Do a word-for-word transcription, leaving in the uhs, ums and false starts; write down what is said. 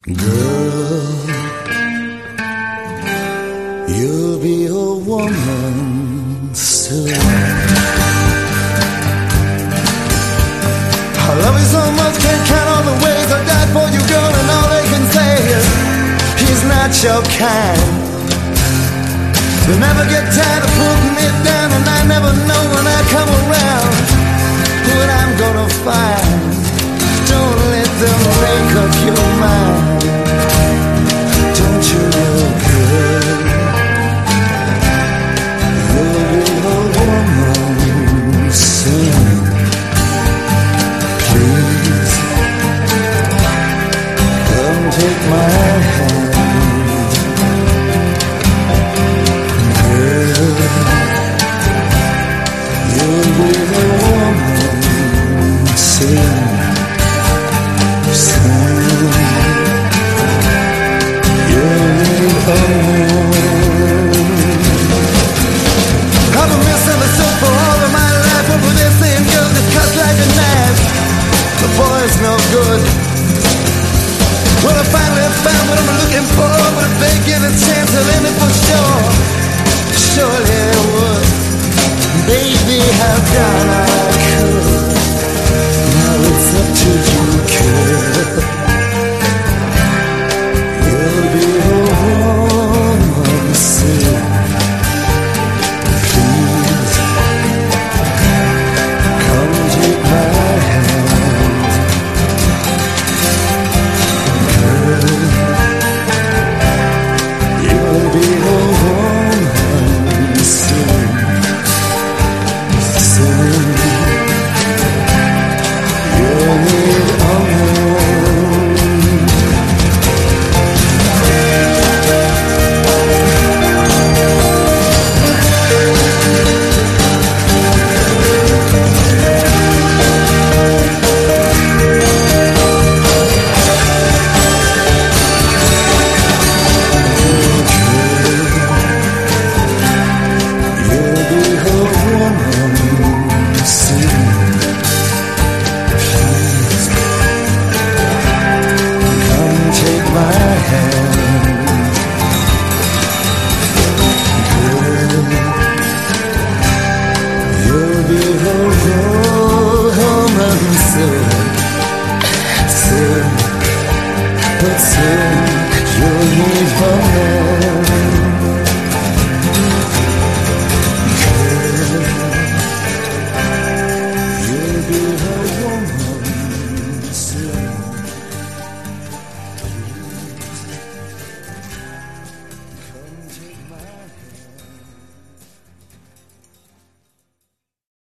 Girl, you'll be a woman soon. I love you so much, can't count all the ways I died for you, girl, and all they can say is he's not your kind. They'll never get tired of putting me down, and I never know when I come around what I'm gonna find. Don't let them make up your mind. Don't you know, girl, you'll be a woman soon. Please, come take my hand. Girl, you'll be a woman soon. I've been misunderstood for all of my life, but with this same girl that cuts like a knife, the boy's no good. Well, I finally found what I'm looking for, but if they give a chance, I'll end it for sure. Surely I would. Baby, how down I could. Now it's up to you, girl. You'll be a woman soon. Please, come take my hand. Girl, you'll be a woman soon. Soon, you'll need a woman. But soon you'll need her man.